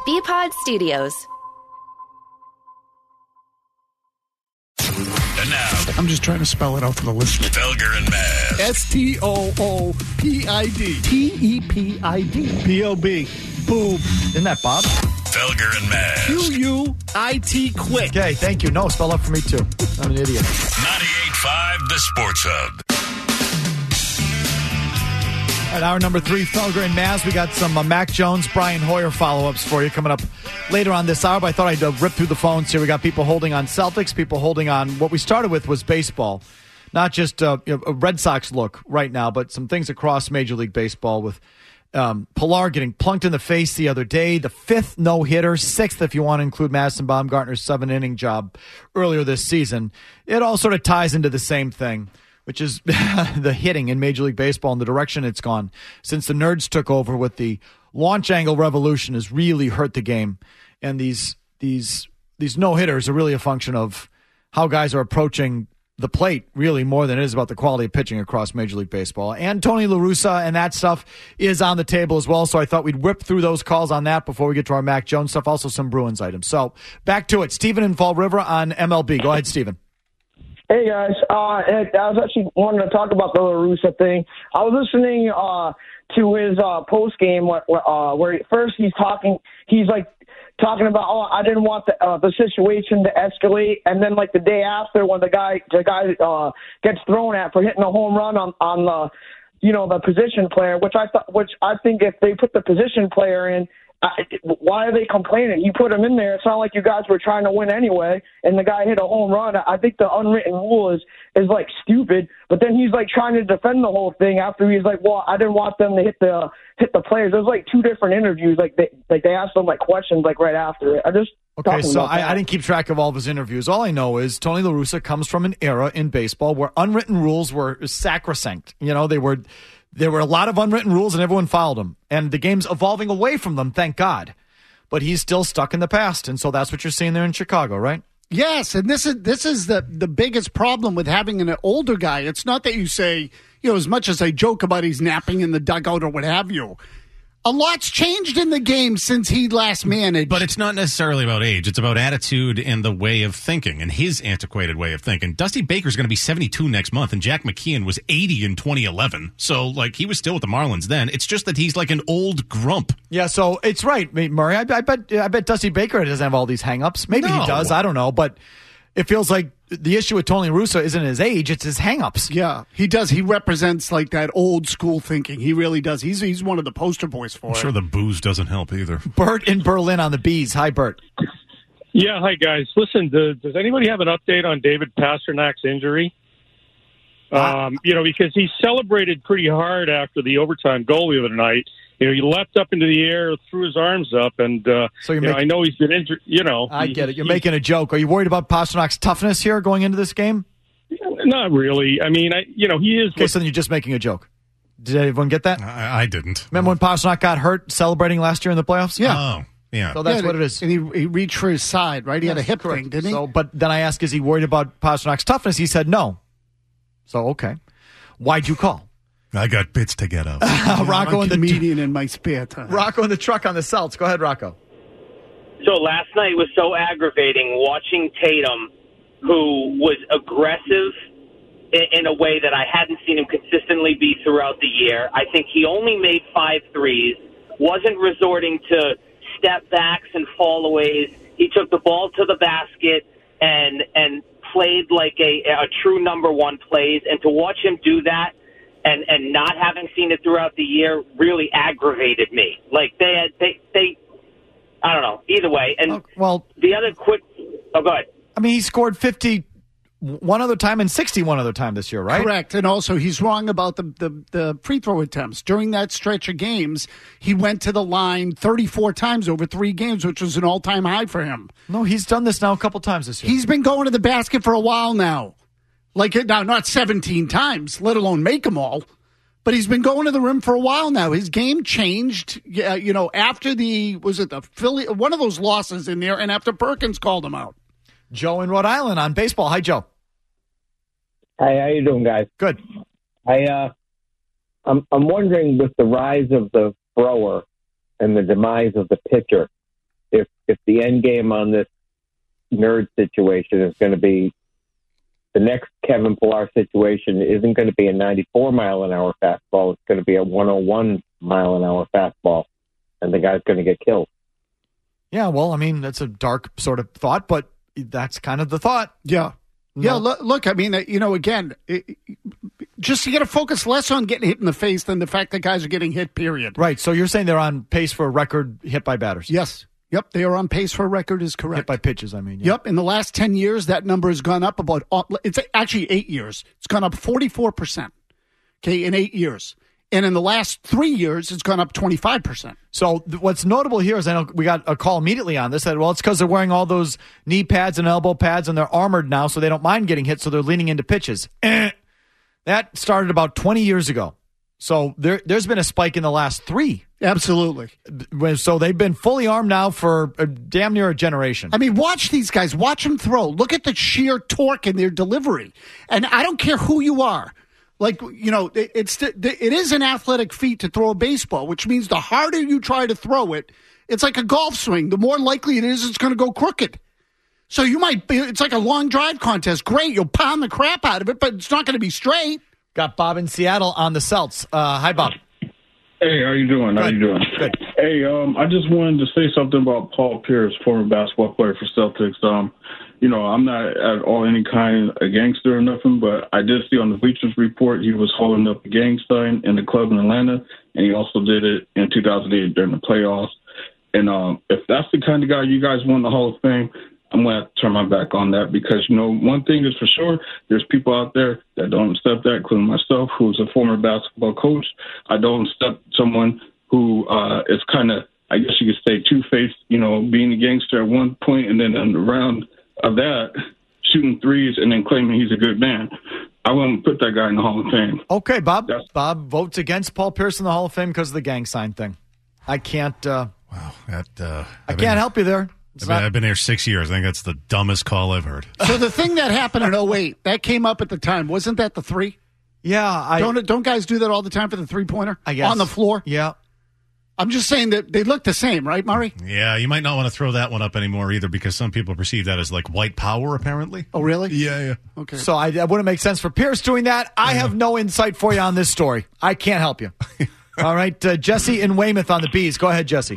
BPod Studios. And now, I'm just trying to spell it out for the listener. Felger and Maz. STOOPID. TEPID. BOB. Boom. Isn't that Bob? Felger and Maz. QUIT. Quick. Okay, thank you. No, spell out for me too. I'm an idiot. 98.5 The Sports Hub. At hour number 3, Felger and Maz. We got some Mac Jones, Brian Hoyer follow-ups for you coming up later on this hour. But I thought I'd rip through the phones here. We got people holding on Celtics, people holding on. What we started with was baseball. Not just a Red Sox look right now, but some things across Major League Baseball with Pilar getting plunked in the face the other day. The 5th no-hitter, 6th if you want to include Madison Bumgarner's 7-inning job earlier this season. It all sort of ties into the same thing, which is the hitting in Major League Baseball and the direction it's gone since the Nerds took over with the launch angle revolution has really hurt the game. And these no-hitters are really a function of how guys are approaching the plate, really, more than it is about the quality of pitching across Major League Baseball. And Tony La Russa and that stuff is on the table as well, so I thought we'd whip through those calls on that before we get to our Mac Jones stuff, also some Bruins items. So back to it. Stephen in Fall River on MLB. Go ahead, Stephen. Hey, guys. I was actually wanting to talk about the La Russa thing. I was listening to his post game where first he's talking about, I didn't want the situation to escalate, and then like the day after when the guy gets thrown at for hitting a home run on the the position player, which I think if they put the position player in, why are they complaining? You put him in there. It's not like you guys were trying to win anyway, and the guy hit a home run. I think the unwritten rule is like stupid. But then he's like trying to defend the whole thing after he's like, well, I didn't want them to hit the players. There's like 2 different interviews. Like they asked him like questions like right after it. Okay, so I didn't keep track of all of his interviews. All I know is Tony La Russa comes from an era in baseball where unwritten rules were sacrosanct. There were a lot of unwritten rules, and everyone followed them. And the game's evolving away from them, thank God. But he's still stuck in the past, and so that's what you're seeing there in Chicago, right? Yes, and this is the biggest problem with having an older guy. It's not that you say, as much as I joke about he's napping in the dugout or what have you. A lot's changed in the game since he last managed. But it's not necessarily about age. It's about attitude and the way of thinking and his antiquated way of thinking. Dusty Baker's going to be 72 next month, and Jack McKeon was 80 in 2011. So, he was still with the Marlins then. It's just that he's like an old grump. Yeah, so it's right, Murray. I bet Dusty Baker doesn't have all these hang-ups. Maybe he does. I don't know. But it feels like the issue with Tony La Russa isn't his age, it's his hang-ups. Yeah, he does. He represents like that old school thinking. He really does. He's one of the poster boys for it. I'm sure the booze doesn't help either. Bert in Berlin on the Bees. Hi, Bert. Yeah, hi, guys. Listen, does anybody have an update on David Pasternak's injury? Because he celebrated pretty hard after the overtime goal the other night. He leapt up into the air, threw his arms up, and I know he's been injured. I get it. You're making a joke. Are you worried about Pasternak's toughness here going into this game? Not really. I mean, he is. Okay, so then you're just making a joke. Did everyone get that? I didn't. Remember when Pasternak got hurt celebrating last year in the playoffs? Yeah. Oh, yeah. So that's what it is. And he reached for his side, right? He had a hip thing, didn't he? So, but then I asked, is he worried about Pasternak's toughness? He said no. So, okay. Why'd you call? I got bits to get up. Rocco in the comedian in my spare time. Rocco in the truck on the Celts. Go ahead, Rocco. So last night was so aggravating watching Tatum, who was aggressive in a way that I hadn't seen him consistently be throughout the year. I think he only made 5 threes, wasn't resorting to step backs and fallaways. He took the ball to the basket and played like a true number one plays. And to watch him do that, and not having seen it throughout the year really aggravated me. Like they I don't know. Either way, and the other quick. Oh, go ahead. I mean, he scored 50 one other time and 61 other time this year, right? Correct. And also, he's wrong about the free throw attempts. During that stretch of games, he went to the line 34 times over 3 games, which was an all-time high for him. No, he's done this now a couple times this year. He's been going to the basket for a while now. Now, not 17 times, let alone make them all. But he's been going to the rim for a while now. His game changed, after the Philly, one of those losses in there, and after Perkins called him out. Joe in Rhode Island on baseball. Hi, Joe. Hey, how you doing, guys? Good. I'm wondering, with the rise of the thrower and the demise of the pitcher, if the end game on this nerd situation is going to be the next Kevin Pillar situation isn't going to be a 94-mile-an-hour fastball. It's going to be a 101-mile-an-hour fastball, and the guy's going to get killed. Yeah, well, I mean, that's a dark sort of thought, but that's kind of the thought. Yeah. No. Yeah, look, I mean, again, just you got to focus less on getting hit in the face than the fact that guys are getting hit, period. Right, so you're saying they're on pace for a record hit by batters? Yes. Yep, they are on pace for a record is correct. Hit by pitches, I mean. Yeah. Yep, in the last 10 years, that number has gone up it's actually 8 years. It's gone up 44%, okay, in 8 years. And in the last 3 years, it's gone up 25%. So what's notable here is I know we got a call immediately on this that, well, it's because they're wearing all those knee pads and elbow pads and they're armored now, so they don't mind getting hit, so they're leaning into pitches. That started about 20 years ago. So there's been a spike in the last 3. Absolutely. So they've been fully armed now for damn near a generation. I mean, watch these guys. Watch them throw. Look at the sheer torque in their delivery. And I don't care who you are. Like, it is an athletic feat to throw a baseball, which means the harder you try to throw it, it's like a golf swing. The more likely it is it's going to go crooked. So it's like a long drive contest. Great, you'll pound the crap out of it, but it's not going to be straight. Got Bob in Seattle on the Celts. Hi, Bob. Hey, how you doing? Good. Hey, I just wanted to say something about Paul Pierce, former basketball player for Celtics. I'm not at all any kind of gangster or nothing, but I did see on the Bleachers Report he was holding up a gang sign in the club in Atlanta, and he also did it in 2008 during the playoffs. And if that's the kind of guy you guys want in the Hall of Fame, I'm going to have to turn my back on that because, one thing is for sure, there's people out there that don't accept that, including myself, who's a former basketball coach. I don't accept someone who is kind of, I guess you could say, two-faced, being a gangster at one point and then on the round of that, shooting threes and then claiming he's a good man. I wouldn't put that guy in the Hall of Fame. Okay, Bob. Bob votes against Paul Pierce in the Hall of Fame because of the gang sign thing. I can't. I can't help you there. I've been here 6 years. I think that's the dumbest call I've heard. So the thing that happened in 08, that came up at the time. Wasn't that the 3? Yeah. Don't guys do that all the time for the three-pointer? I guess. On the floor? Yeah. I'm just saying that they look the same, right, Murray? Yeah, you might not want to throw that one up anymore either because some people perceive that as like white power, apparently. Oh, really? Yeah. Okay. So it wouldn't make sense for Pierce doing that. I have no insight for you on this story. I can't help you. All right, Jesse in Weymouth on the Bees. Go ahead, Jesse.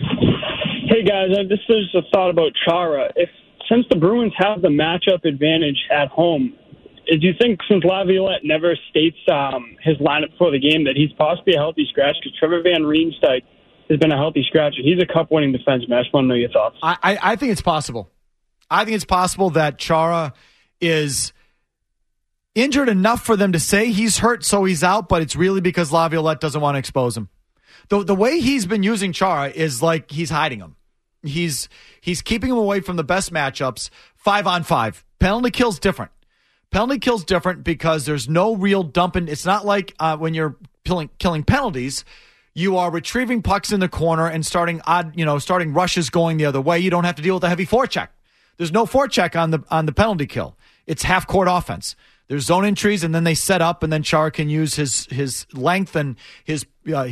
Hey, guys, this is a thought about Chara. Since the Bruins have the matchup advantage at home, do you think since Laviolette never states his lineup before the game that he's possibly a healthy scratch? Because Trevor Van Riemsdyk has been a healthy scratcher. He's a cup-winning defenseman. I just want to know your thoughts. I think it's possible. I think it's possible that Chara is injured enough for them to say he's hurt, so he's out, but it's really because Laviolette doesn't want to expose him. The way he's been using Chara is like he's hiding him. He's keeping him away from the best matchups, 5-on-5. Penalty kill's different. Penalty kill's different because there's no real dumping. It's not like when you're killing penalties, you are retrieving pucks in the corner and starting rushes going the other way. You don't have to deal with a heavy forecheck. There's no forecheck on the penalty kill. It's half court offense. There's zone entries, and then they set up, and then Chara can use his length and his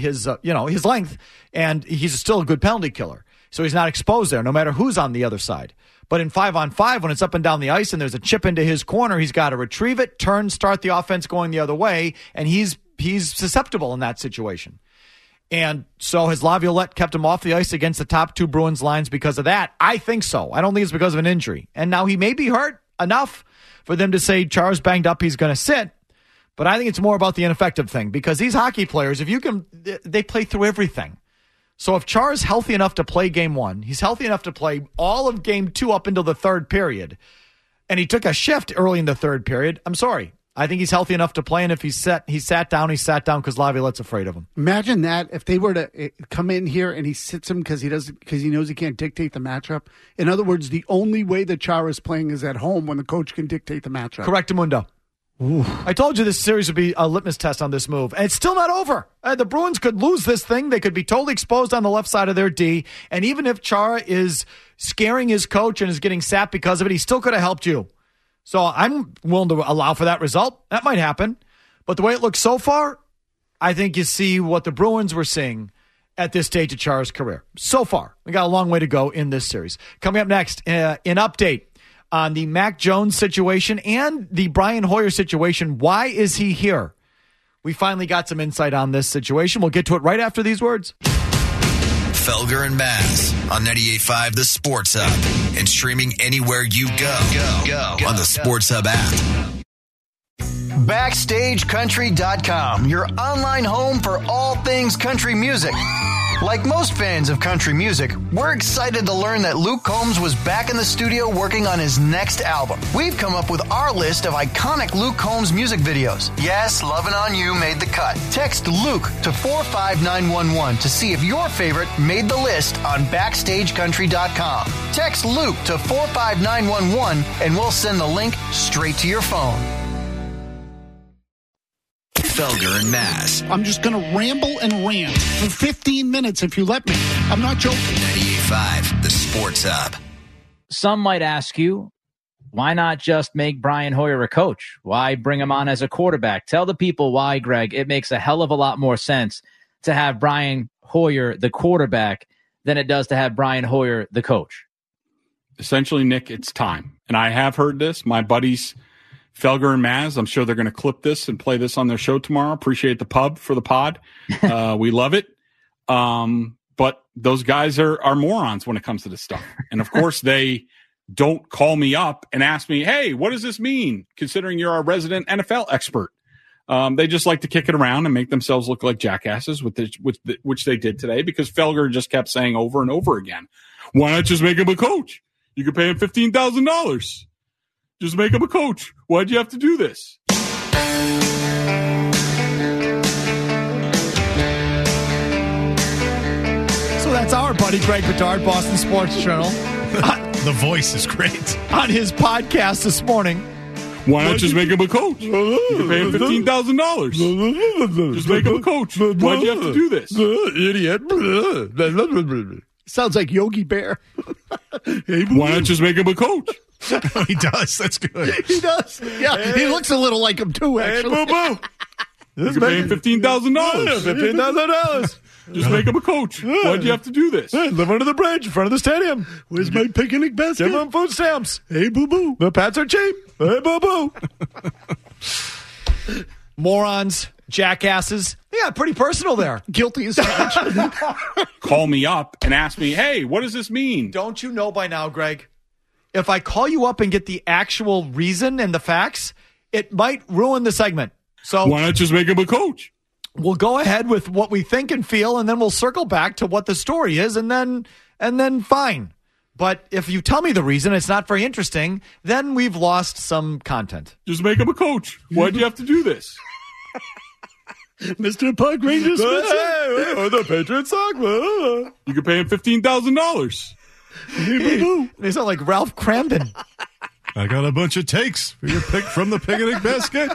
length, and he's still a good penalty killer. So he's not exposed there, no matter who's on the other side. But in 5-on-5, when it's up and down the ice and there's a chip into his corner, he's got to retrieve it, turn, start the offense going the other way, and he's susceptible in that situation. And so has Laviolette kept him off the ice against the top 2 Bruins lines because of that? I think so. I don't think it's because of an injury. And now he may be hurt enough for them to say Chara's banged up, he's going to sit. But I think it's more about the ineffective thing because these hockey players, they play through everything. So if Chara's healthy enough to play game 1, he's healthy enough to play all of game 2 up until the third period, and he took a shift early in the third period, I'm sorry. I think he's healthy enough to play, and if he sat down because Laviolette's afraid of him. Imagine that if they were to come in here and he sits him because he knows he can't dictate the matchup. In other words, the only way that Chara is playing is at home when the coach can dictate the matchup. Correctamundo. Ooh. I told you this series would be a litmus test on this move, and it's still not over. The Bruins could lose this thing. They could be totally exposed on the left side of their D, and even if Chara is scaring his coach and is getting sapped because of it, he still could have helped you. So I'm willing to allow for that result. That might happen. But the way it looks so far, I think you see what the Bruins were seeing, at this stage of Chara's career. So far, we got a long way to go in this series. Coming up next, an update on the Mac Jones situation and the Brian Hoyer situation. Why is he here? We finally got some insight on this situation. We'll get to it right after these words. Felger and Maz on 98.5 The Sports Hub and streaming anywhere you go on the Sports Hub app. BackstageCountry.com, your online home for all things country music. Like most fans of country music, we're excited to learn that Luke Combs was back in the studio working on his next album. We've come up with our list of iconic Luke Combs music videos. Yes, Lovin' On You made the cut. Text Luke to 45911 to see if your favorite made the list on BackstageCountry.com. Text Luke to 45911 and we'll send the link straight to your phone. Felger and Maz. I'm just going to ramble and rant for 15 minutes if you let me. I'm not joking. 98.5 The Sports Hub. Some might ask you, why not just make Brian Hoyer a coach? Why bring him on as a quarterback? Tell the people why, Greg. It makes a hell of a lot more sense to have Brian Hoyer the quarterback than it does to have Brian Hoyer the coach. Essentially, Nick, it's time. And I have heard this. My buddies Felger and Maz, I'm sure they're going to clip this and play this on their show tomorrow. Appreciate the pub for the pod. We love it. But those guys are morons when it comes to this stuff. And, of course, they don't call me up and ask me, hey, what does this mean, considering you're our resident NFL expert? They just like to kick it around and make themselves look like jackasses, which they did today, because Felger just kept saying over and over again, why not just make him a coach? You could pay him $15,000. Just make him a coach. Why'd you have to do this? So that's our buddy Greg Bedard, Boston Sports Journal. The voice is great. On his podcast this morning. Why not just make him a coach? You can pay him $15,000. Just make him a coach. Why'd you have to do this? Idiot. Sounds like Yogi Bear. Why not just make him a coach? He does. That's good. He does. Yeah, he looks a little like him too, actually. Hey, boo-boo. You can pay him $15,000. $15,000. Just make him a coach. Why'd you have to do this? Hey, live under the bridge in front of the stadium. Where's my picnic basket? Give him food stamps. Hey, boo-boo. The Pats are cheap. Hey, boo-boo. Morons, jackasses. They got pretty personal there. Guilty as charged. Call me up and ask me, hey, what does this mean? Don't you know by now, Greg? If I call you up and get the actual reason and the facts, it might ruin the segment. So why not just make him a coach? We'll go ahead with what we think and feel, and then we'll circle back to what the story is, and then fine. But if you tell me the reason it's not very interesting, then we've lost some content. Just make him a coach. Why'd you have to do this? Mr. Park Rangers. The Patriots suck. You can pay him $15,000. They sound like Ralph Cramden. I got a bunch of takes for your pick from the picnic basket.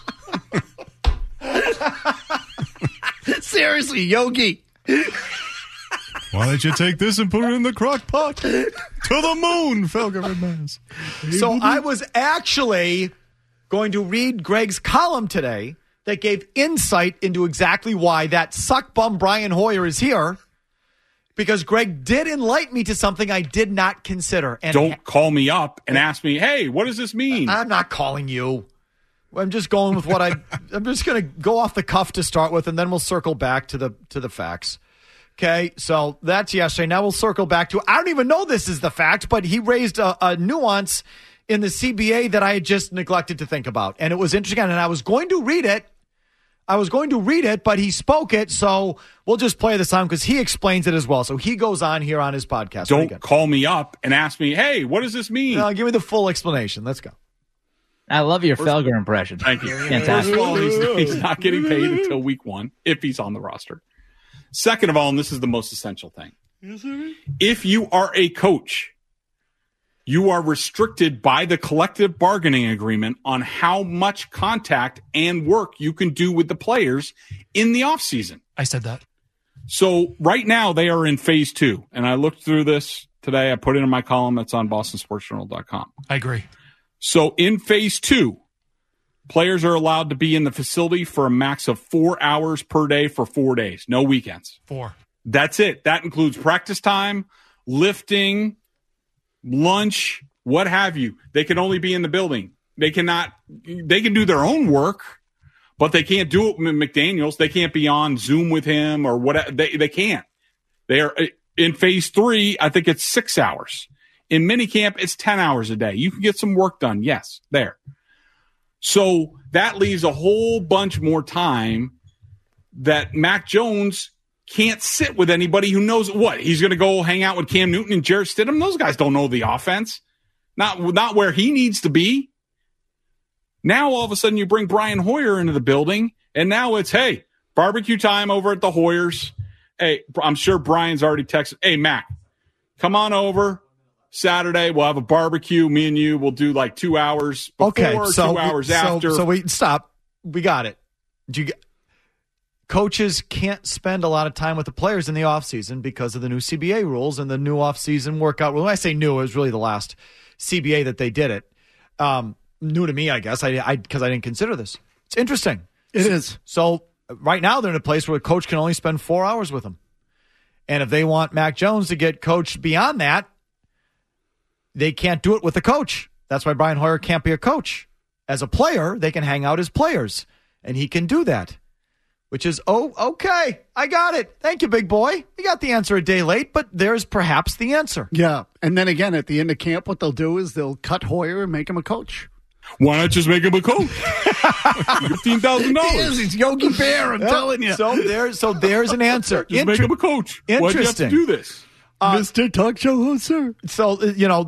Seriously, Yogi. Why don't you take this and put it in the crock pot? To the moon, Felger and Maz. So I was actually going to read Greg's column today that gave insight into exactly why that suckbum Brian Hoyer is here, because Greg did enlighten me to something I did not consider. And don't call me up and ask me, hey, what does this mean? I'm not calling you. I'm just going with what I'm just going to go off the cuff to start with, and then we'll circle back to the facts. Okay, so that's yesterday. Now we'll circle back to, I don't even know this is the fact, but he raised a nuance in the CBA that I had just neglected to think about. And it was interesting, and I was going to read it. But he spoke it, so we'll just play the sound because he explains it as well. So he goes on here on his podcast. Don't call me up and ask me, hey, what does this mean? No, give me the full explanation. Let's go. I love your Felger impression. Thank you. Fantastic. First of all, he's not getting paid until week 1 if he's on the roster. Second of all, and this is the most essential thing, if you are a coach, you are restricted by the collective bargaining agreement on how much contact and work you can do with the players in the offseason. I said that. So right now they are in phase 2. And I looked through this today. I put it in my column that's on BostonSportsJournal.com. I agree. So in phase 2, players are allowed to be in the facility for a max of 4 hours per day for 4 days. No weekends. 4. That's it. That includes practice time, lifting, lunch, what have you. They can only be in the building. They can do their own work, but they can't do it with McDaniels. They can't be on Zoom with him or whatever. They can't. They are in phase 3. I think it's 6 hours. In minicamp, it's 10 hours a day. You can get some work done. Yes, there. So that leaves a whole bunch more time that Mac Jones can't sit with anybody who knows what. He's going to go hang out with Cam Newton and Jarrett Stidham. Those guys don't know the offense. Not where he needs to be. Now, all of a sudden, you bring Brian Hoyer into the building, and now it's, hey, barbecue time over at the Hoyers. Hey, I'm sure Brian's already texted, hey, Mac, come on over Saturday. We'll have a barbecue. Me and you will do like 2 hours before, 2 hours after. So we stop. We got it. Coaches can't spend a lot of time with the players in the offseason because of the new CBA rules and the new offseason workout rule. When I say new, it was really the last CBA that they did it. New to me, I guess, because I didn't consider this. It's interesting. It is. So right now they're in a place where a coach can only spend 4 hours with them. And if they want Mac Jones to get coached beyond that, they can't do it with a coach. That's why Brian Hoyer can't be a coach. As a player, they can hang out as players, and he can do that. Which is, okay, I got it. Thank you, big boy. We got the answer a day late, but there's perhaps the answer. Yeah, and then again, at the end of camp, what they'll do is they'll cut Hoyer and make him a coach. Why not just make him a coach? $15,000. It's Yogi Bear, I'm telling you. So there's an answer. Just make him a coach. Why do you have to do this? Mr. Talk Show host, sir. So,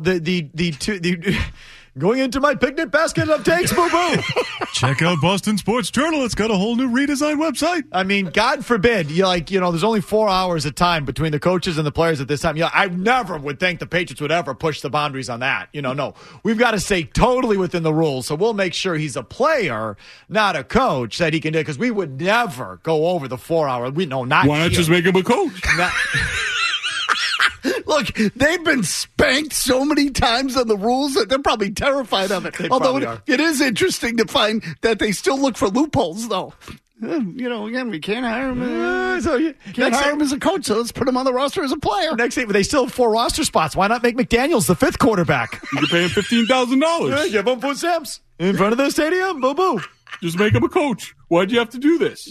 the going into my picnic basket of takes, boo-boo. Check out Boston Sports Journal. It's got a whole new redesigned website. I mean, God forbid, there's only 4 hours of time between the coaches and the players at this time. I never would think the Patriots would ever push the boundaries on that. No. We've got to stay totally within the rules, so we'll make sure he's a player, not a coach, that he can do it, because we would never go over the 4 hour. Why not just make him a coach? Look, they've been spanked so many times on the rules that they're probably terrified of it. Although it is interesting to find that they still look for loopholes, though. Again, we can't hire him. Can't hire him as a coach, so let's put him on the roster as a player. Next thing, they still have 4 roster spots. Why not make McDaniels the 5th quarterback? You can pay him $15,000. Give him food stamps in front of the stadium. Boo-boo. Just make him a coach. Why'd you have to do this?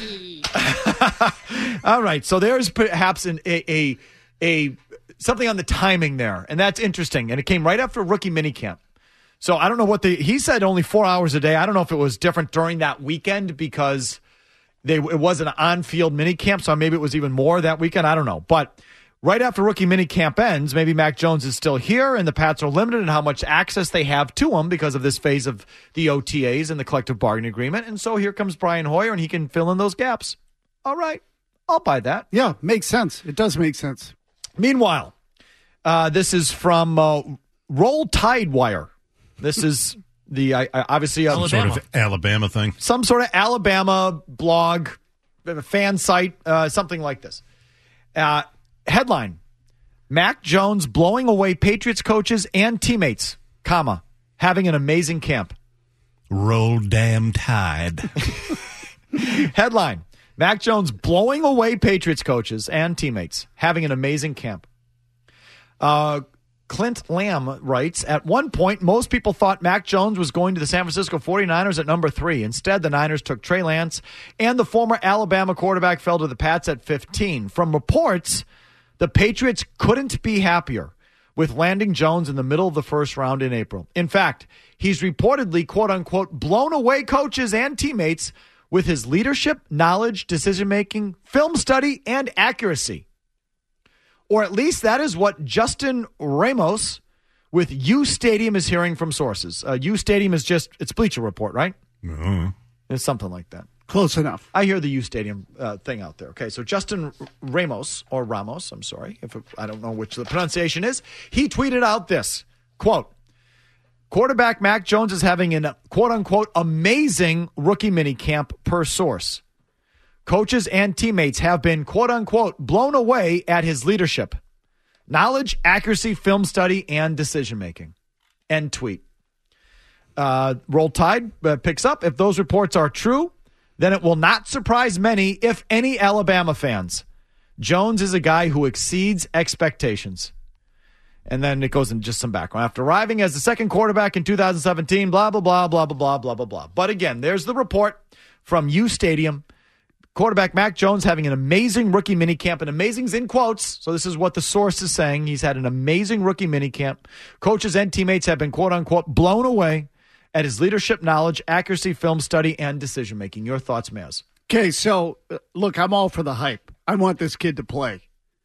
All right, so there's perhaps a something on the timing there, and that's interesting. And it came right after rookie minicamp. So I don't know he said only 4 hours a day. I don't know if it was different during that weekend because it was an on-field minicamp, so maybe it was even more that weekend. I don't know. But right after rookie minicamp ends, maybe Mac Jones is still here, and the Pats are limited in how much access they have to him because of this phase of the OTAs and the collective bargaining agreement. And so here comes Brian Hoyer, and he can fill in those gaps. All right. I'll buy that. Yeah, makes sense. It does make sense. Meanwhile, this is from Roll Tide Wire. This is the obviously some sort of Alabama thing. Some sort of Alabama blog, fan site, something like this. Headline: Mac Jones blowing away Patriots coaches and teammates, having an amazing camp. Roll damn Tide. Headline: Mac Jones blowing away Patriots coaches and teammates, having an amazing camp. Clint Lamb writes, at one point, most people thought Mac Jones was going to the San Francisco 49ers at number 3. Instead, the Niners took Trey Lance, and the former Alabama quarterback fell to the Pats at 15. From reports, the Patriots couldn't be happier with landing Jones in the middle of the first round in April. In fact, he's reportedly, quote-unquote, blown away coaches and teammates with his leadership, knowledge, decision-making, film study, and accuracy. Or at least that is what Justin Ramos with U Stadium is hearing from sources. U Stadium is it's Bleacher Report, right? Mm-hmm. It's something like that. Close enough. I hear the U Stadium thing out there. Okay, so Justin Ramos, I'm sorry, I don't know which the pronunciation is. He tweeted out this, quote, quarterback Mac Jones is having an quote-unquote amazing rookie minicamp per source. Coaches and teammates have been quote-unquote blown away at his leadership, knowledge, accuracy, film study, and decision-making. End tweet. Roll Tide picks up. If those reports are true, then it will not surprise many, if any, Alabama fans Jones is a guy who exceeds expectations. And then it goes in just some background. After arriving as the second quarterback in 2017, blah, blah, blah, blah, blah, blah, blah, blah, blah. But again, there's the report from U Stadium. Quarterback Mac Jones having an amazing rookie minicamp. And amazing's in quotes. So this is what the source is saying. He's had an amazing rookie minicamp. Coaches and teammates have been, quote unquote, blown away at his leadership, knowledge, accuracy, film study, and decision making. Your thoughts, Maz? Okay, so look, I'm all for the hype. I want this kid to play.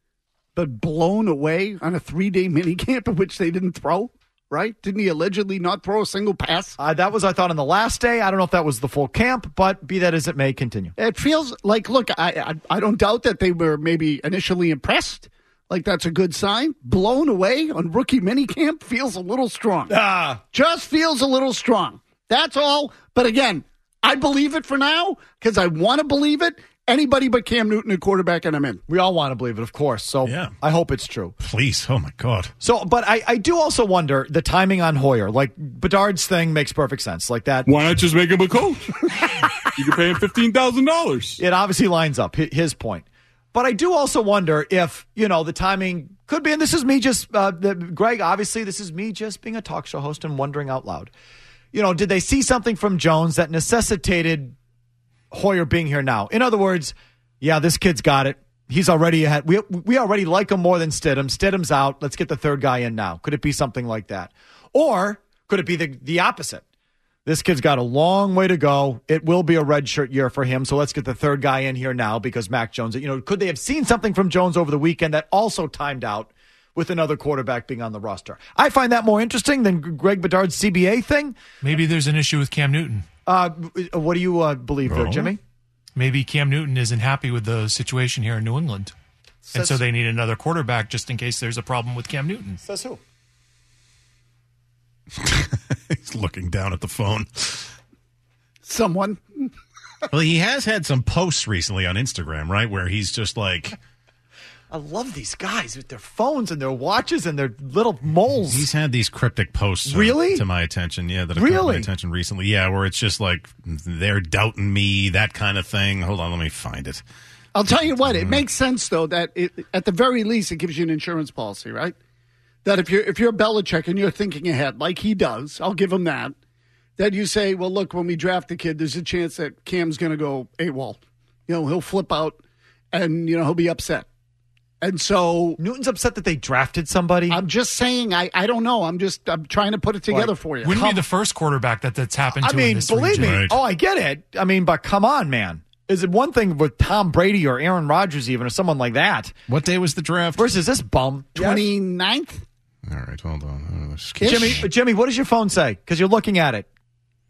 But blown away on a 3-day minicamp in which they didn't throw, right? Didn't he allegedly not throw a single pass? That was, I thought, on the last day. I don't know if that was the full camp, but be that as it may, continue. It feels like, look, I don't doubt that they were maybe initially impressed. Like, that's a good sign. Blown away on rookie minicamp feels a little strong. Just feels a little strong. That's all. But again, I believe it for now because I want to believe it. Anybody but Cam Newton at quarterback, and I'm in. We all want to believe it, of course. So yeah. I hope it's true. Please. Oh, my God. So, but I do also wonder the timing on Hoyer. Like, Bedard's thing makes perfect sense. Like that. Why not just make him a coach? You can pay him $15,000. It obviously lines up, his point. But I do also wonder if, the timing could be, and this is me just, Greg, obviously this is me just being a talk show host and wondering out loud. Did they see something from Jones that necessitated Hoyer being here now? In other words, yeah, this kid's got it. He's already ahead. We already like him more than Stidham. Stidham's out. Let's get the third guy in now. Could it be something like that? Or could it be the opposite? This kid's got a long way to go. It will be a redshirt year for him, so let's get the third guy in here now because Mac Jones, could they have seen something from Jones over the weekend that also timed out with another quarterback being on the roster? I find that more interesting than Greg Bedard's CBA thing. Maybe there's an issue with Cam Newton. What do you believe there, Jimmy? Maybe Cam Newton isn't happy with the situation here in New England. And so they need another quarterback just in case there's a problem with Cam Newton. Says who? He's looking down at the phone. Someone. Well, he has had some posts recently on Instagram, right, where he's just like... I love these guys with their phones and their watches and their little moles. He's had these cryptic posts really? To my attention. Yeah, that have caught my attention recently. Yeah, where it's just like, they're doubting me, that kind of thing. Hold on, let me find it. I'll tell you what, it makes sense, though, that at the very least, it gives you an insurance policy, right? That if you're Belichick and you're thinking ahead, like he does, I'll give him that you say, well, look, when we draft the kid, there's a chance that Cam's going to go AWOL. He'll flip out and, he'll be upset. And so Newton's upset that they drafted somebody. I'm just saying, I don't know. I'm trying to put it together for you. Wouldn't be the first quarterback that's happened to in this believe region. me. Right. Oh, I get it. But come on, man. Is it one thing with Tom Brady or Aaron Rodgers even or someone like that? What day was the draft? Versus this bum. 29th? All right, hold on. Jimmy, what does your phone say? Because you're looking at it.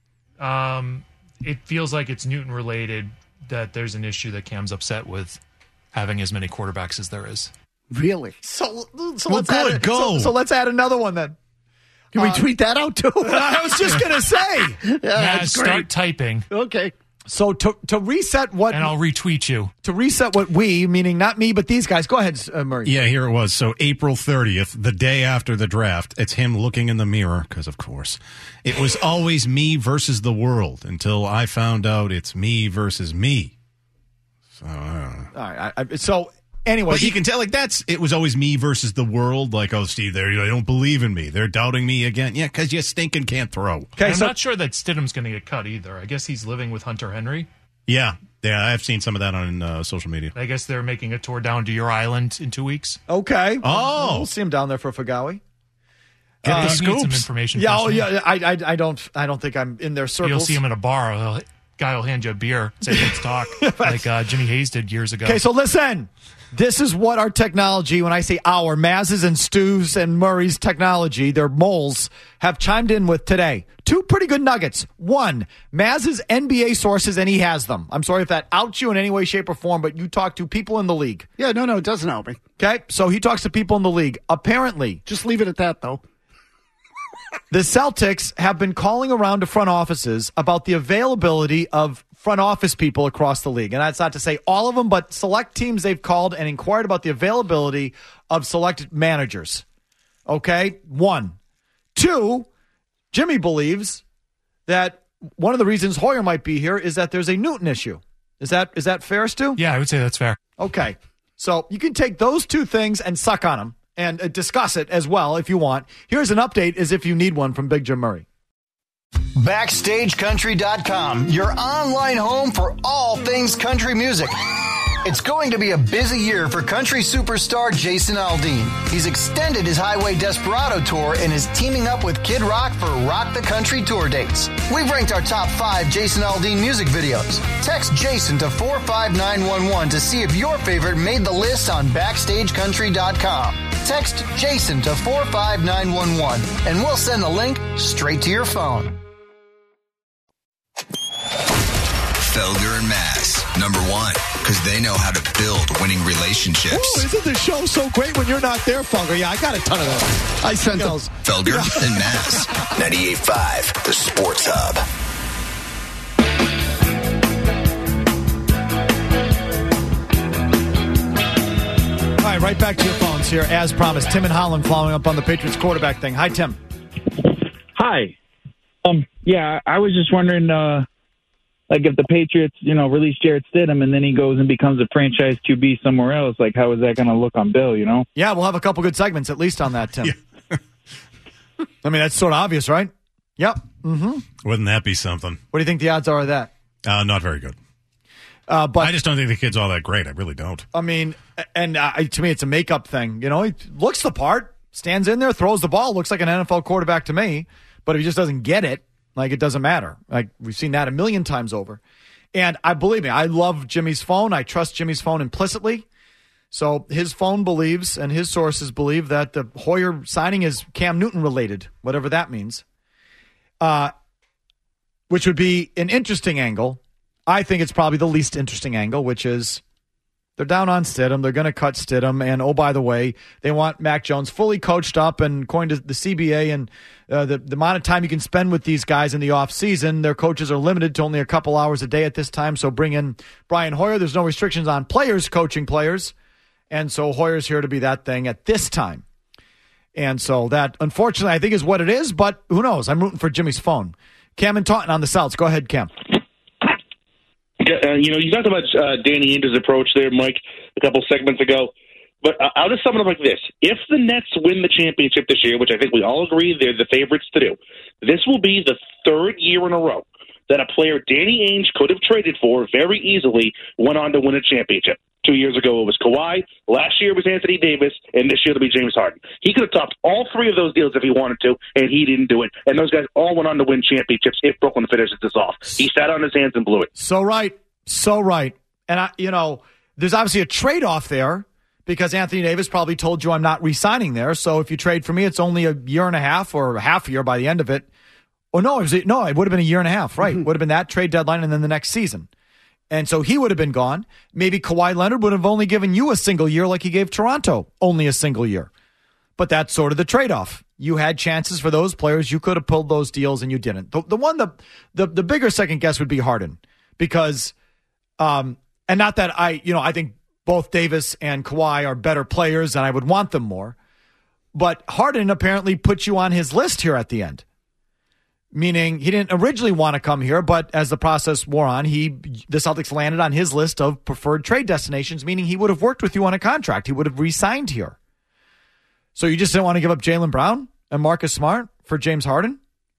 It feels like it's Newton related that there's an issue that Cam's upset with having as many quarterbacks as there is. Really? So let's add another one then. Can we tweet that out too? I was just going to say. Yeah, start typing. Okay. So to reset what... And I'll retweet you. To reset what we, meaning not me, but these guys. Go ahead, Murray. Yeah, here it was. So April 30th, the day after the draft, it's him looking in the mirror, because of course. It was always me versus the world until I found out it's me versus me. So, I don't know. All right. So... Anyway, but you can tell, it was always me versus the world. Like, oh, Steve, they don't believe in me. They're doubting me again. Yeah, because you stinking can't throw. Okay, I'm not sure that Stidham's going to get cut either. I guess he's living with Hunter Henry. Yeah, I've seen some of that on social media. I guess they're making a tour down to your island in 2 weeks. Okay. Oh. We'll see him down there for Fagawi. Get the scoops. Some information. Yeah, I don't think I'm in their circles. You'll see him in a bar. Guy will hand you a beer, say, let's talk, like Jimmy Hayes did years ago. Okay, so listen. This is what our technology, when I say our, Maz's and Stu's and Murray's technology, their moles, have chimed in with today. 2 pretty good nuggets. 1, Maz's NBA sources, and he has them. I'm sorry if that outs you in any way, shape, or form, but you talk to people in the league. Yeah, no, it doesn't help me. Okay, so he talks to people in the league. Apparently. Just leave it at that, though. The Celtics have been calling around to front offices about the availability of front office people across the league. And that's not to say all of them, but select teams they've called and inquired about the availability of selected managers. Okay, 1. 2, Jimmy believes that one of the reasons Hoyer might be here is that there's a Newton issue. Is that fair, Stu? Yeah, I would say that's fair. Okay. So you can take those two things and suck on them and discuss it as well if you want. Here's an update as if you need one from Big Jim Murray. BackstageCountry.com, your online home for all things country music. It's going to be a busy year for country superstar Jason Aldean. He's extended his Highway Desperado tour and is teaming up with Kid Rock for Rock the Country tour dates. We've ranked our top 5 Jason Aldean music videos. Text Jason to 45911 to see if your favorite made the list on BackstageCountry.com. Text Jason to 45911 and we'll send the link straight to your phone. Felger and Mazz, number 1, because they know how to build winning relationships. Ooh, isn't the show so great when you're not there, Felger? Yeah, I got a ton of those. I sent those. Felger and Mazz, 98.5, the Sports Hub. All right, right back to your phones here, as promised. Tim and Holland following up on the Patriots quarterback thing. Hi, Tim. Hi. Yeah, I was just wondering, like if the Patriots, release Jarrett Stidham and then he goes and becomes a franchise QB somewhere else, like how is that going to look on Bill, Yeah, we'll have a couple good segments at least on that, Tim. Yeah. I mean, that's sort of obvious, right? Yep. Mm-hmm. Wouldn't that be something? What do you think the odds are of that? Not very good. But I just don't think the kid's all that great. I really don't. I mean, and to me, it's a makeup thing. He looks the part, stands in there, throws the ball, looks like an NFL quarterback to me. But if he just doesn't get it, like, it doesn't matter. Like, we've seen that a million times over. And believe me, I love Jimmy's phone. I trust Jimmy's phone implicitly. So his phone believes and his sources believe that the Hoyer signing is Cam Newton related, whatever that means, which would be an interesting angle. I think it's probably the least interesting angle, which is they're down on Stidham. They're going to cut Stidham. And, oh, by the way, they want Mac Jones fully coached up. And according to the CBA and the amount of time you can spend with these guys in the offseason, their coaches are limited to only a couple hours a day at this time. So bring in Brian Hoyer. There's no restrictions on players coaching players. And so Hoyer's here to be that thing at this time. And so that, unfortunately, I think is what it is. But who knows? I'm rooting for Jimmy's phone. Cam and Taunton on the Souths. Go ahead, Cam. You talked about Danny Ainge's approach there, Mike, a couple segments ago. But I'll just sum it up like this. If the Nets win the championship this year, which I think we all agree they're the favorites to do, this will be the third year in a row that a player Danny Ainge could have traded for very easily went on to win a championship. 2 years ago it was Kawhi, last year it was Anthony Davis, and this year it'll be James Harden. He could have topped all three of those deals if he wanted to, and he didn't do it. And those guys all went on to win championships if Brooklyn finishes this off. He sat on his hands and blew it. So right. And, there's obviously a trade-off there because Anthony Davis probably told you I'm not re-signing there. So if you trade for me, it's only a year and a half or a half a year by the end of it. Oh, no, it would have been a year and a half, right? Would have been that trade deadline and then the next season. And so he would have been gone. Maybe Kawhi Leonard would have only given you a single year like he gave Toronto, only a single year. But that's sort of the trade-off. You had chances for those players. You could have pulled those deals and you didn't. The bigger second guess would be Harden because, and not that I think both Davis and Kawhi are better players and I would want them more. But Harden apparently put you on his list here at the end. Meaning he didn't originally want to come here, but as the process wore on, the Celtics landed on his list of preferred trade destinations, meaning he would have worked with you on a contract. He would have re-signed here. So you just didn't want to give up Jaylen Brown and Marcus Smart for James Harden?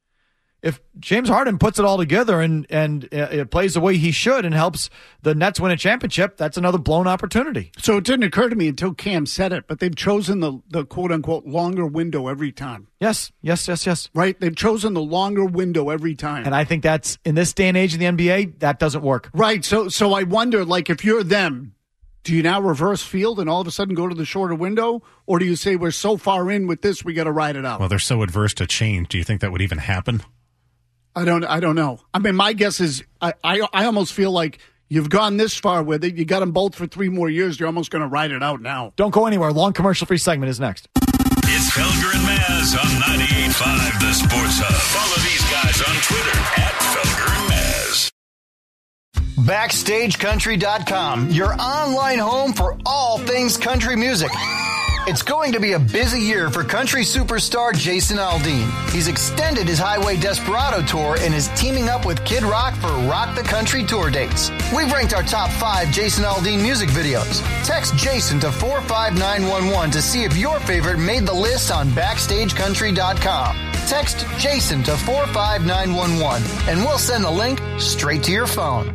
If James Harden puts it all together and it plays the way he should and helps the Nets win a championship, that's another blown opportunity. So it didn't occur to me until Cam said it, but they've chosen the quote-unquote longer window every time. Yes. Right? They've chosen the longer window every time. And I think that's, in this day and age in the NBA, that doesn't work. Right. So I wonder, like, if you're them, do you now reverse field and all of a sudden go to the shorter window? Or do you say we're so far in with this, we got to ride it out? Well, they're so adverse to change. Do you think that would even happen? I don't know. I mean, my guess is I almost feel like you've gone this far with it. You got them both for 3 more years. You're almost going to ride it out now. Don't go anywhere. Long commercial-free segment is next. It's Felger and Mazz on 98.5 The Sports Hub. Follow these guys on Twitter @FelgerandMazz. BackstageCountry.com, your online home for all things country music. It's going to be a busy year for country superstar Jason Aldean. He's extended his Highway Desperado tour and is teaming up with Kid Rock for Rock the Country tour dates. We've ranked our top 5 Jason Aldean music videos. Text Jason to 45911 to see if your favorite made the list on BackstageCountry.com. Text Jason to 45911 and we'll send the link straight to your phone.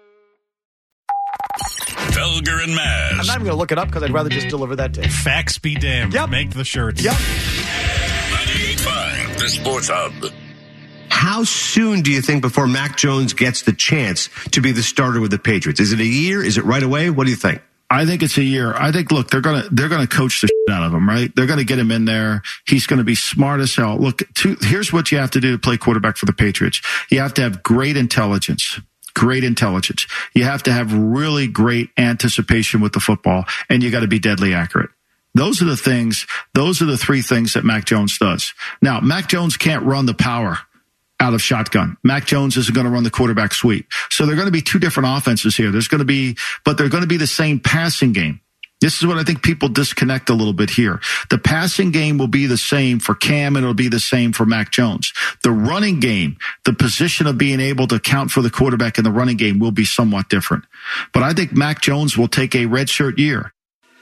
Felger and Maz. I'm not even going to look it up because I'd rather just deliver that to you. Facts be damned. Yep. Make the shirts. Yep. 98.5, the Sports Hub. How soon do you think before Mac Jones gets the chance to be the starter with the Patriots? Is it a year? Is it right away? What do you think? I think it's a year. I think, look, they're gonna coach the shit out of him, right? They're gonna get him in there. He's gonna be smart as hell. Look, here's what you have to do to play quarterback for the Patriots. You have to have great intelligence. Great intelligence. You have to have really great anticipation with the football, and you got to be deadly accurate. Those are the things. Those are the 3 things that Mac Jones does. Now, Mac Jones can't run the power out of shotgun. Mac Jones isn't going to run the quarterback sweep. So they're going to be 2 different offenses here. But they're going to be the same passing game. This is what I think people disconnect a little bit here. The passing game will be the same for Cam, and it'll be the same for Mac Jones. The running game, the position of being able to count for the quarterback in the running game will be somewhat different. But I think Mac Jones will take a redshirt year.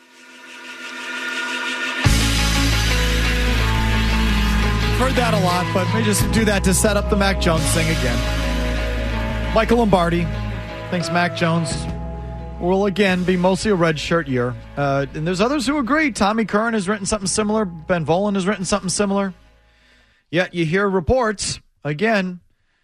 Heard that a lot, but we just do that to set up the Mac Jones thing again. Michael Lombardi thinks Mac Jones will again be mostly a red shirt year. And there's others who agree. Tommy Curran has written something similar. Ben Volen has written something similar. Yet you hear reports, again,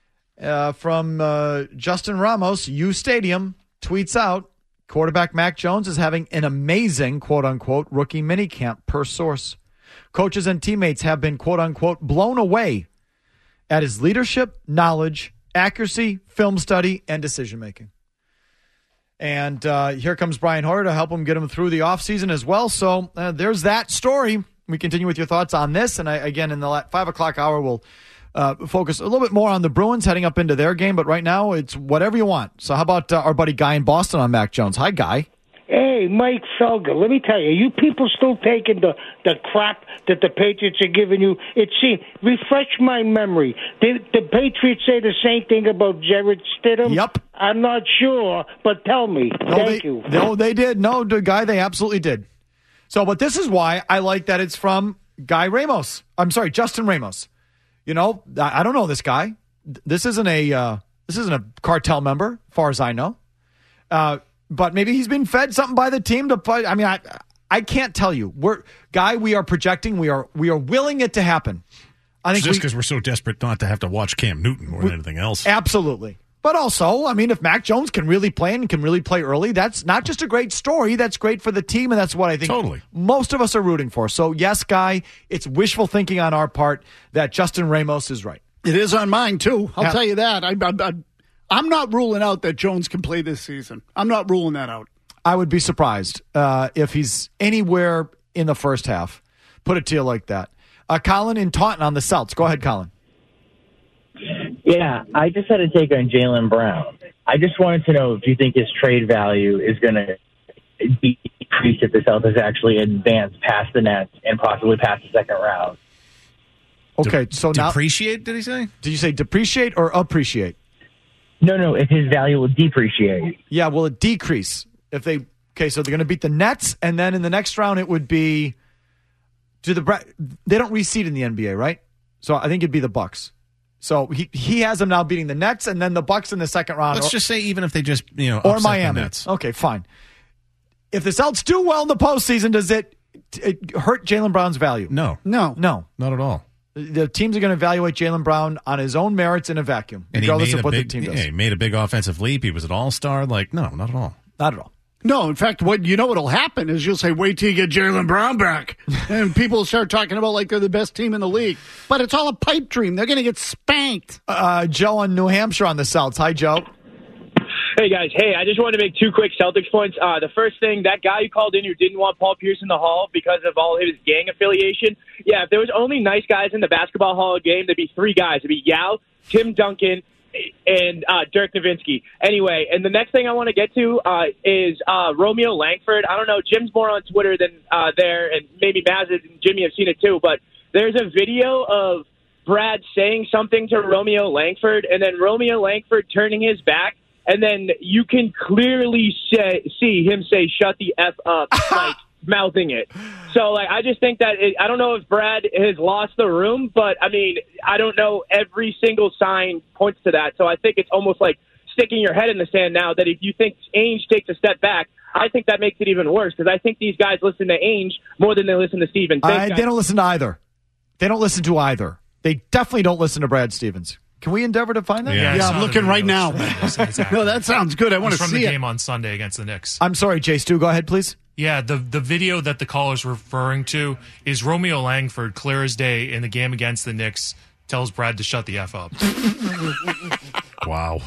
from Justin Ramos, U Stadium, tweets out, quarterback Mac Jones is having an amazing, quote-unquote, rookie minicamp per source. Coaches and teammates have been, quote-unquote, blown away at his leadership, knowledge, accuracy, film study, and decision-making. And here comes Brian Hoyer to help him get him through the offseason as well. So there's that story. We continue with your thoughts on this. And again, in the 5 o'clock hour, we'll focus a little bit more on the Bruins heading up into their game. But right now, it's whatever you want. So how about our buddy Guy in Boston on Mac Jones? Hi, Guy. Hey, Mike Felger, let me tell you people still taking the crap that the Patriots are giving you? It seems, refresh my memory. Did the Patriots say the same thing about Jarrett Stidham? Yep. I'm not sure, but tell me. Thank you. No, they did. No, Guy, they absolutely did. So, but this is why I like that it's from Justin Ramos. You know, I don't know this guy. This isn't a cartel member, as far as I know. But maybe he's been fed something by the team to play. I mean, I can't tell you. We are projecting. We are willing it to happen. I think just because we're so desperate not to have to watch Cam Newton more than anything else. Absolutely. But also, I mean, if Mac Jones can really play and can really play early, that's not just a great story. That's great for the team, and that's what I think most of us are rooting for. So, yes, Guy, it's wishful thinking on our part that Justin Ramos is right. It is on mine, too. I'll tell you that. I'm not ruling out that Jones can play this season. I'm not ruling that out. I would be surprised if he's anywhere in the first half. Put it to you like that. Colin in Taunton on the Celts. Go ahead, Colin. Yeah, I just had a take on Jaylen Brown. I just wanted to know if you think his trade value is going to decrease if the Celtics actually advance past the Nets and possibly past the second round. Okay, so now... Depreciate, did he say? Did you say depreciate or appreciate? No, if his value will depreciate. Yeah, will it decrease? So they're going to beat the Nets, and then in the next round it would be... they don't reseed in the NBA, right? So I think it'd be the Bucks. So he has them now beating the Nets, and then the Bucks in the second round. Let's just say even if they just or Miami. The Nets. Okay, fine. If the Celtics do well in the postseason, does it hurt Jaylen Brown's value? No, not at all. The teams are going to evaluate Jaylen Brown on his own merits in a vacuum, regardless of what the team does. He made a big offensive leap. He was an all-star. No, not at all. Not at all. No, in fact, what'll happen is you'll say, wait till you get Jaylen Brown back. And people will start talking about like they're the best team in the league. But it's all a pipe dream. They're going to get spanked. Joe in New Hampshire on the Celts. Hi, Joe. Hey, guys. Hey, I just wanted to make 2 quick Celtics points. The first thing, that guy who called in who didn't want Paul Pierce in the Hall because of all his gang affiliation, yeah, if there was only nice guys in the Basketball Hall of Fame, there'd be 3 guys. It'd be Yao, Tim Duncan, and Dirk Nowitzki. Anyway, and the next thing I want to get to is Romeo Langford. I don't know, Jim's more on Twitter than there, and maybe Maz and Jimmy have seen it too, but there's a video of Brad saying something to Romeo Langford, and then Romeo Langford turning his back, and then you can clearly see him say, "Shut the F up," like mouthing it. So, like, I just think that I don't know if Brad has lost the room, but, I mean, I don't know. Every single sign points to that. So I think it's almost like sticking your head in the sand now that if you think Ainge takes a step back, I think that makes it even worse because I think these guys listen to Ainge more than they listen to Stevens. They don't listen to either. They don't listen to either. They definitely don't listen to Brad Stevens. Can we endeavor to find that? Yeah, I'm looking right now. Exactly. No, that sounds good. I want to from see the it. game on Sunday against the Knicks. I'm sorry, Jay Stu. Go ahead, please. Yeah, the video that the caller's referring to is Romeo Langford, clear as day, in the game against the Knicks, tells Brad to shut the F up. Wow.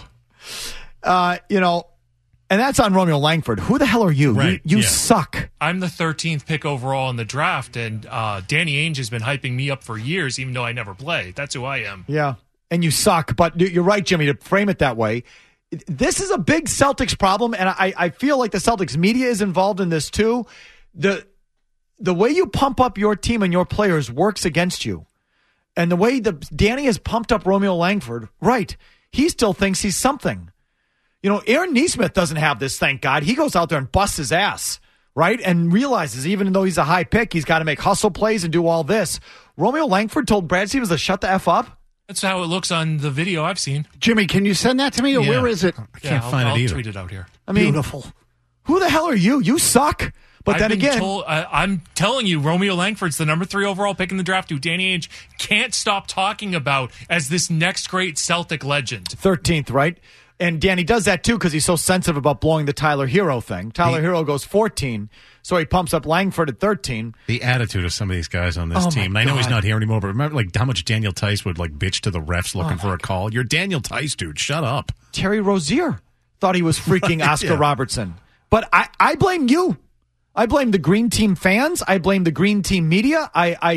And that's on Romeo Langford. Who the hell are you? Right, You suck. I'm the 13th pick overall in the draft, and Danny Ainge has been hyping me up for years, even though I never play. That's who I am. Yeah, and you suck. But you're right, Jimmy, to frame it that way. This is a big Celtics problem, and I feel like the Celtics media is involved in this too. The way you pump up your team and your players works against you. And the way Danny has pumped up Romeo Langford, right, he still thinks he's something. Aaron Nesmith doesn't have this, thank God. He goes out there and busts his ass, right, and realizes even though he's a high pick, he's got to make hustle plays and do all this. Romeo Langford told Brad Stevens to shut the F up. That's how it looks on the video I've seen. Jimmy, can you send that to me, or where is it? I can't find it either. I'll tweet it out here. I mean, beautiful. Who the hell are you? You suck. But then again, I'm telling you, Romeo Langford's the number 3 overall pick in the draft, who Danny Ainge can't stop talking about as this next great Celtic legend. 13th, right? And Danny does that too because he's so sensitive about blowing the Tyler Hero thing. Tyler Hero goes 14, so he pumps up Langford at 13. The attitude of some of these guys on this team. And I know he's not here anymore, but remember how much Daniel Tice would bitch to the refs looking for a call? You're Daniel Tice, dude. Shut up. Terry Rozier thought he was freaking Oscar Robertson. But I blame you. I blame the Green Team fans. I blame the Green Team media.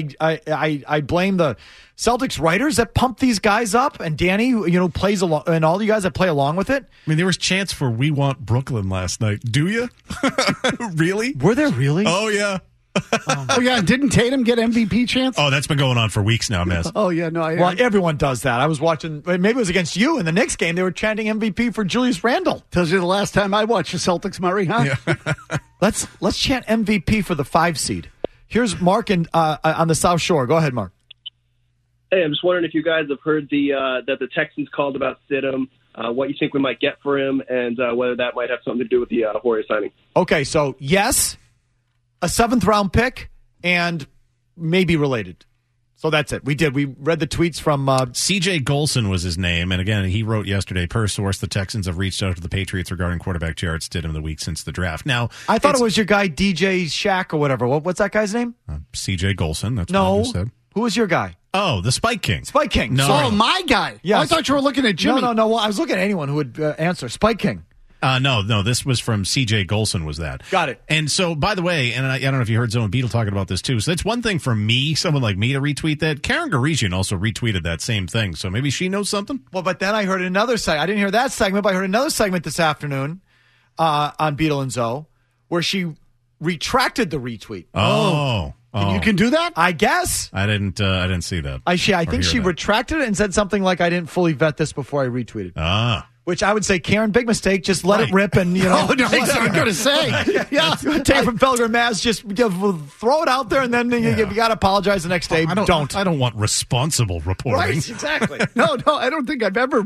I blame the Celtics writers that pump these guys up, and Danny, plays along, and all you guys that play along with it. I mean, there was chants for "We Want Brooklyn" last night. Do you? Really? Were there really? Oh yeah. Oh yeah. Didn't Tatum get MVP chance? Oh, that's been going on for weeks now, Miss. Oh yeah, no. Well, everyone does that. I was watching. Maybe it was against you in the Knicks game. They were chanting MVP for Julius Randle. Tells you the last time I watched the Celtics, Murray, huh? Yeah. Let's chant MVP for the 5 seed. Here's Mark on the South Shore. Go ahead, Mark. Hey, I'm just wondering if you guys have heard that the Texans called about Stidham, what you think we might get for him, and whether that might have something to do with the Horry signing. Okay, so yes, a 7th round pick, and maybe related. So that's it. We read the tweets from C.J. Golson was his name, and again, he wrote yesterday, per source, the Texans have reached out to the Patriots regarding quarterback Jarrett Stidham the week since the draft. Now, I thought it was your guy DJ Shaq or whatever. What's that guy's name? C.J. Golson. That's no. what I just said. Who was your guy? Oh, the Spike King. Spike King. No. Oh, my guy. Yes. Oh, I thought you were looking at Jimmy. No. Well, I was looking at anyone who would answer. Spike King. No, this was from C.J. Golson was that. Got it. And so, by the way, and I don't know if you heard Zone Beetle talking about this too, so that's one thing for me, someone like me, to retweet that. Karen Garesian also retweeted that same thing, so maybe she knows something? Well, but then I heard another segment. I didn't hear that segment, but I heard another segment this afternoon on Beetle and Zoe where she retracted the retweet. Oh. You can do that? I guess. I didn't see that. I think she retracted it and said something like, I didn't fully vet this before I retweeted. Which I would say, Karen, big mistake. Just let it rip and, Oh, no, that's what I'm going to say. Yeah. Take it from Felger and Maz. Just throw it out there, and then you got to apologize the next day. I don't want responsible reporting. Right, exactly. No, I don't think I've ever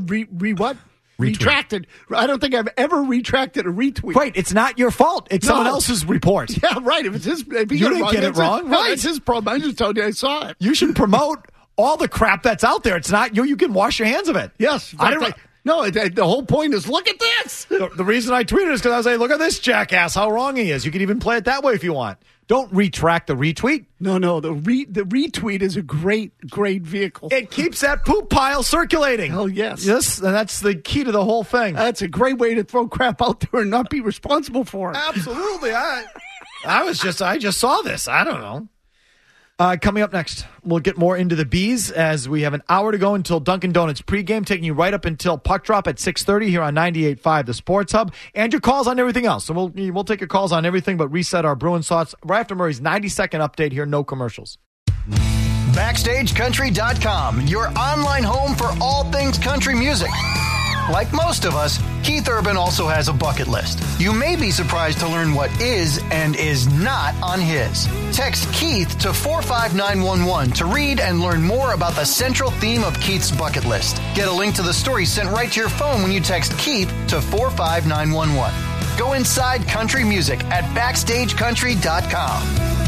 retracted. I don't think I've ever retracted a retweet. Right, it's not your fault. It's someone else's report. Yeah, right. If it's his, if you didn't get it wrong. Right, it's his problem. I just told you I saw it. You should promote all the crap that's out there. It's not you. You can wash your hands of it. Yes, no. The whole point is look at this. The reason I tweeted is because I was like, look at this jackass. How wrong he is. You can even play it that way if you want. Don't retract the retweet. No. The retweet is a great vehicle. It keeps that poop pile circulating. Oh, yes. Yes, and that's the key to the whole thing. That's a great way to throw crap out there and not be responsible for it. Absolutely. I just saw this. I don't know. Coming up next, we'll get more into the Bees as we have an hour to go until Dunkin' Donuts pregame, taking you right up until puck drop at 6:30 here on 98.5 The Sports Hub, and your calls on everything else. So we'll take your calls on everything, but reset our Bruins thoughts right after Murray's 90-second update here. No commercials. BackstageCountry.com, your online home for all things country music. Like most of us, Keith Urban also has a bucket list. You may be surprised to learn what is and is not on his. Text Keith to 45911 to read and learn more about the central theme of Keith's bucket list. Get a link to the story sent right to your phone when you text Keith to 45911. Go inside country music at BackstageCountry.com.